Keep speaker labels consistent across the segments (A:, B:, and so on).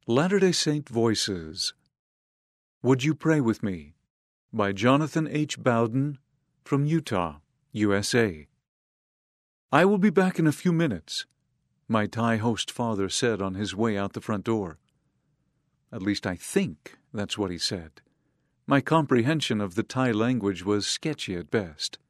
A: Latter-day Saint Voices. Would You Pray With Me? By Jonathan H. Bowden from Utah, USA. I will be back in a few minutes, my Thai host father said on his way out the front door. At least I think that's what he said. My comprehension of the Thai language was sketchy at best.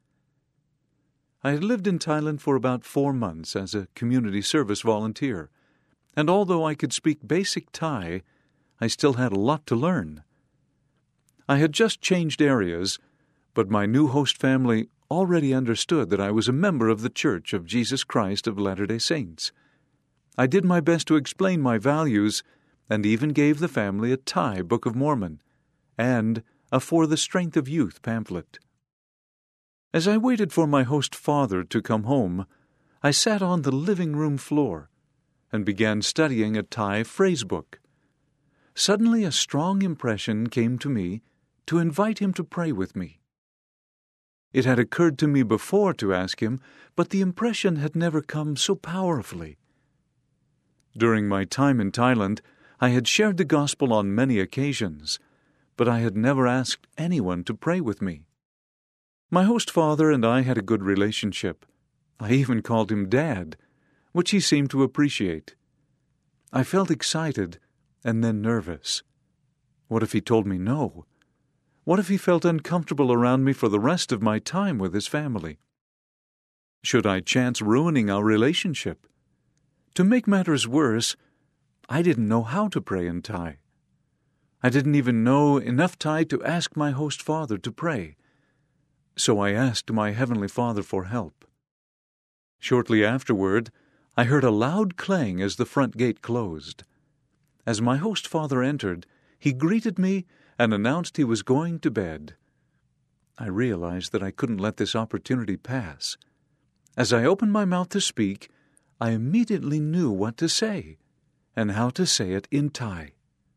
A: I had lived in Thailand for about 4 months as a community service volunteer, and although I could speak basic Thai, I still had a lot to learn. I had just changed areas, but my new host family already understood that I was a member of the Church of Jesus Christ of Latter-day Saints. I did my best to explain my values and even gave the family a Thai Book of Mormon and a For the Strength of Youth pamphlet. As I waited for my host father to come home, I sat on the living room floor and began studying a Thai phrase book. Suddenly a strong impression came to me to invite him to pray with me. It had occurred to me before to ask him, but the impression had never come so powerfully. During my time in Thailand, I had shared the gospel on many occasions, but I had never asked anyone to pray with me. My host father and I had a good relationship. I even called him Dad, which he seemed to appreciate. I felt excited and then nervous. What if he told me no? What if he felt uncomfortable around me for the rest of my time with his family? Should I chance ruining our relationship? To make matters worse, I didn't know how to pray in Thai. I didn't even know enough Thai to ask my host father to pray. So I asked my Heavenly Father for help. Shortly afterward, I heard a loud clang as the front gate closed. As my host father entered, he greeted me and announced he was going to bed. I realized that I couldn't let this opportunity pass. As I opened my mouth to speak, I immediately knew what to say and how to say it in Thai.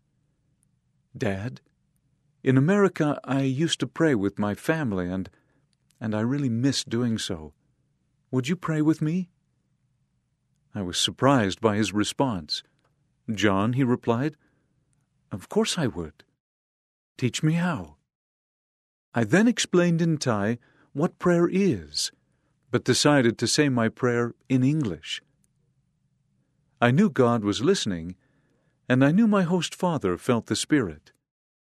A: Dad, in America I used to pray with my family and I really miss doing so. Would you pray with me? I was surprised by his response. John, he replied, of course I would. Teach me how. I then explained in Thai what prayer is, but decided to say my prayer in English. I knew God was listening, and I knew my host father felt the Spirit.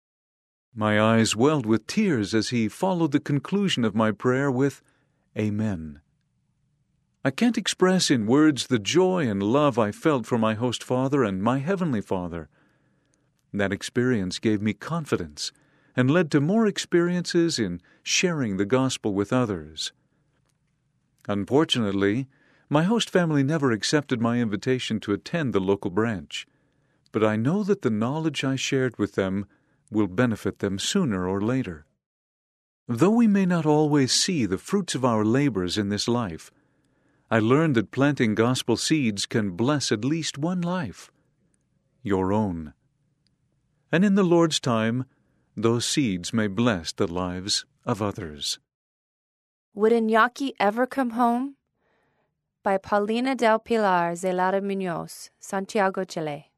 A: My eyes welled with tears as he followed the conclusion of my prayer with, Amen. I can't express in words the joy and love I felt for my host father and my Heavenly Father. That experience gave me confidence and led to more experiences in sharing the gospel with others. Unfortunately, my host family never accepted my invitation to attend the local branch, but I know that the knowledge I shared with them will benefit them sooner or later. Though we may not always see the fruits of our labors in this life, I learned that planting gospel seeds can bless at least one life, your own. And in the Lord's time, those seeds may bless the lives of others.
B: Would Iñaki Ever Come Home? By Paulina del Pilar Zelada Munoz, Santiago, Chile.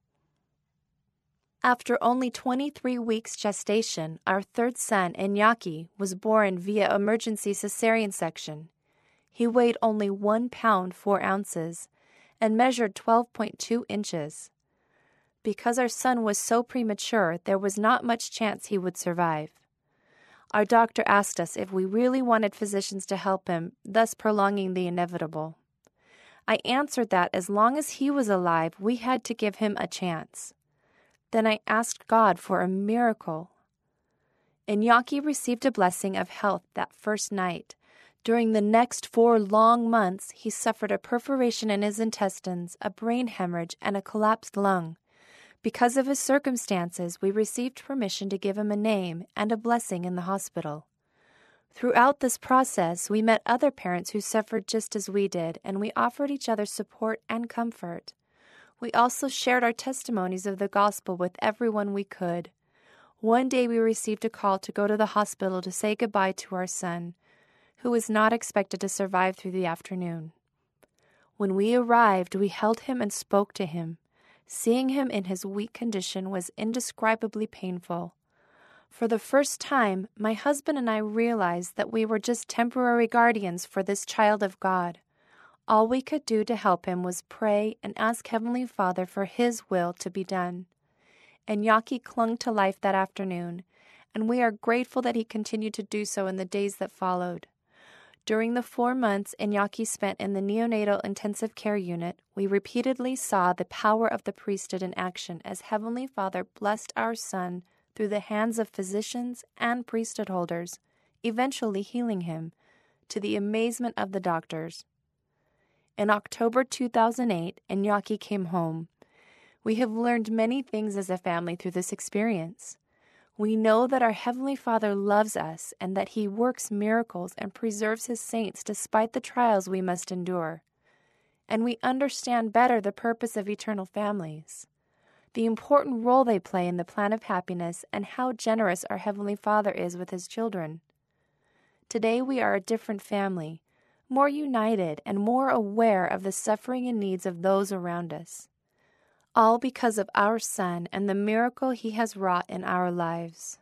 B: After only 23 weeks gestation, our third son, Iñaki, was born via emergency cesarean section. He weighed only 1 pound 4 ounces and measured 12.2 inches. Because our son was so premature, there was not much chance he would survive. Our doctor asked us if we really wanted physicians to help him, thus prolonging the inevitable. I answered that as long as he was alive, we had to give him a chance. Then I asked God for a miracle. Iñaki received a blessing of health that first night. During the next 4 long months, he suffered a perforation in his intestines, a brain hemorrhage, and a collapsed lung. Because of his circumstances, we received permission to give him a name and a blessing in the hospital. Throughout this process, we met other parents who suffered just as we did, and we offered each other support and comfort. We also shared our testimonies of the gospel with everyone we could. One day we received a call to go to the hospital to say goodbye to our son, who was not expected to survive through the afternoon. When we arrived, we held him and spoke to him, Seeing him in his weak condition was indescribably painful. For the first time, my husband and I realized that we were just temporary guardians for this child of God. All we could do to help him was pray and ask Heavenly Father for His will to be done. Iñaki clung to life that afternoon, and we are grateful that he continued to do so in the days that followed. During the 4 months Iñaki spent in the neonatal intensive care unit, we repeatedly saw the power of the priesthood in action as Heavenly Father blessed our son through the hands of physicians and priesthood holders, eventually healing him, to the amazement of the doctors. In October 2008, Iñaki came home. We have learned many things as a family through this experience. We know that our Heavenly Father loves us and that He works miracles and preserves His saints despite the trials we must endure. And we understand better the purpose of eternal families, the important role they play in the plan of happiness, and how generous our Heavenly Father is with His children. Today we are a different family, more united and more aware of the suffering and needs of those around us. All because of our Son and the miracle He has wrought in our lives.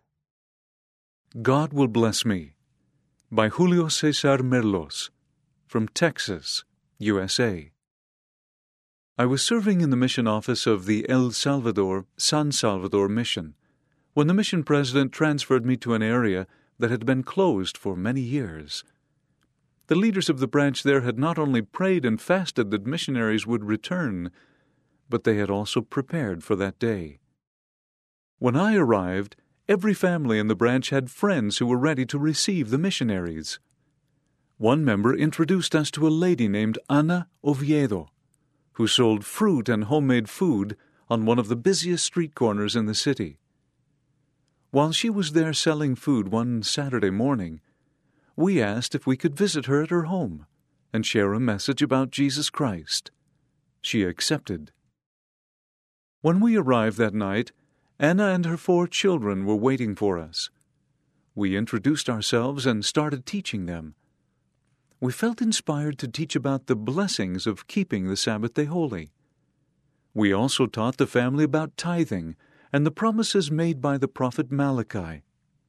A: God Will Bless Me by Julio César Merlos, from Texas, USA. I was serving in the mission office of the El Salvador, San Salvador mission when the mission president transferred me to an area that had been closed for many years. The leaders of the branch there had not only prayed and fasted that missionaries would return, but they had also prepared for that day. When I arrived, every family in the branch had friends who were ready to receive the missionaries. One member introduced us to a lady named Ana Oviedo, who sold fruit and homemade food on one of the busiest street corners in the city. While she was there selling food one Saturday morning, we asked if we could visit her at her home and share a message about Jesus Christ. She accepted. When we arrived that night, Anna and her 4 children were waiting for us. We introduced ourselves and started teaching them. We felt inspired to teach about the blessings of keeping the Sabbath day holy. We also taught the family about tithing and the promises made by the prophet Malachi.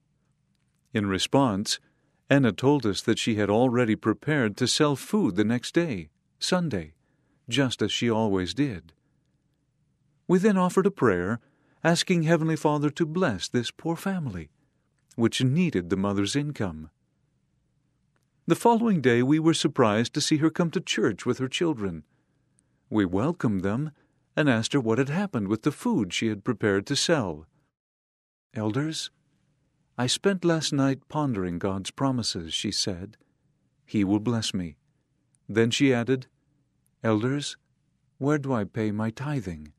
A: In response, Anna told us that she had already prepared to sell food the next day, Sunday, just as she always did. We then offered a prayer, asking Heavenly Father to bless this poor family, which needed the mother's income. The following day we were surprised to see her come to church with her children. We welcomed them and asked her what had happened with the food she had prepared to sell. "Elders, I spent last night pondering God's promises," she said. "He will bless me." Then she added, "Elders, where do I pay my tithing?"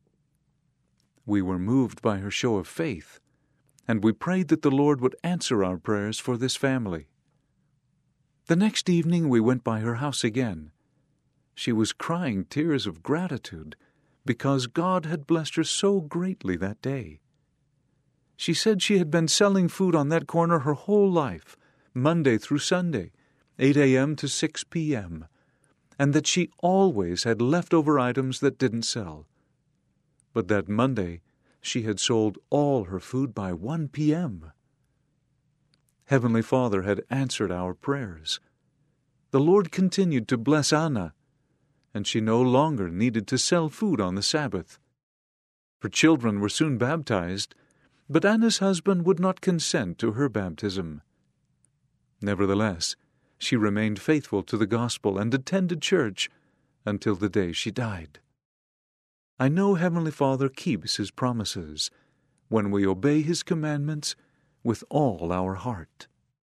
A: We were moved by her show of faith, and we prayed that the Lord would answer our prayers for this family. The next evening we went by her house again. She was crying tears of gratitude because God had blessed her so greatly that day. She said she had been selling food on that corner her whole life, Monday through Sunday, 8 a.m. to 6 p.m., and that she always had leftover items that didn't sell. But that Monday, she had sold all her food by 1 p.m. Heavenly Father had answered our prayers. The Lord continued to bless Anna, and she no longer needed to sell food on the Sabbath. Her children were soon baptized, but Anna's husband would not consent to her baptism. Nevertheless, she remained faithful to the gospel and attended church until the day she died. I know Heavenly Father keeps His promises when we obey His commandments with all our heart.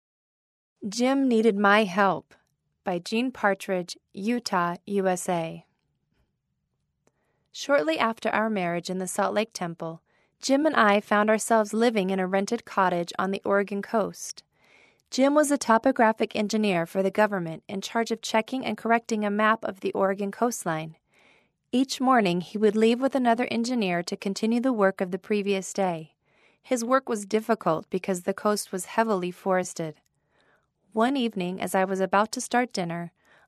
B: Jim Needed My Help by Jean Partridge, Utah, USA. Shortly after our marriage in the Salt Lake Temple, Jim and I found ourselves living in a rented cottage on the Oregon coast. Jim was a topographic engineer for the government in charge of checking and correcting a map of the Oregon coastline. Each morning, he would leave with another engineer to continue the work of the previous day. His work was difficult because the coast was heavily forested. One evening, as I was about to start dinner,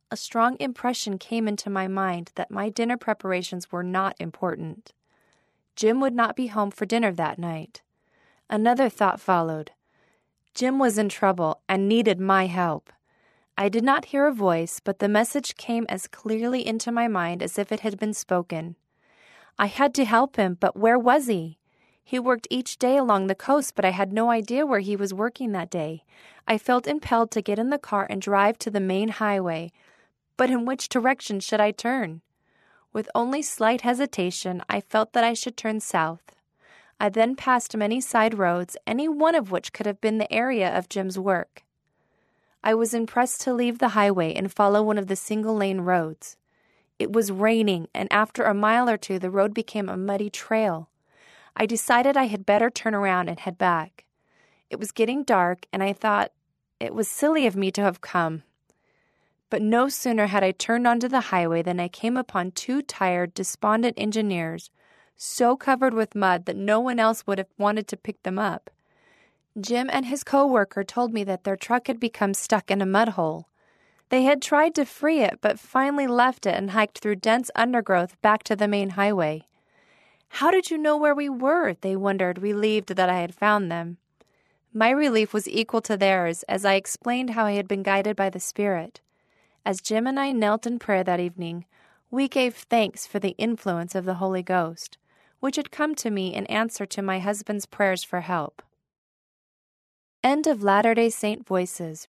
B: a strong impression came into my mind that my dinner preparations were not important. Jim would not be home for dinner that night. Another thought followed. Jim was in trouble and needed my help. I did not hear a voice, but the message came as clearly into my mind as if it had been spoken. I had to help him, but where was he? He worked each day along the coast, but I had no idea where he was working that day. I felt impelled to get in the car and drive to the main highway. But in which direction should I turn? With only slight hesitation, I felt that I should turn south. I then passed many side roads, any one of which could have been the area of Jim's work. I was impressed to leave the highway and follow one of the single-lane roads. It was raining, and after a mile or two, the road became a muddy trail. I decided I had better turn around and head back. It was getting dark, and I thought it was silly of me to have come. But no sooner had I turned onto the highway than I came upon two tired, despondent engineers, so covered with mud that no one else would have wanted to pick them up. Jim and his co-worker told me that their truck had become stuck in a mud hole. They had tried to free it, but finally left it and hiked through dense undergrowth back to the main highway. "How did you know where we were?" they wondered, relieved that I had found them. My relief was equal to theirs as I explained how I had been guided by the Spirit. As Jim and I knelt in prayer that evening, we gave thanks for the influence of the Holy Ghost, which had come to me in answer to my husband's prayers for help. End of Latter-day Saint Voices,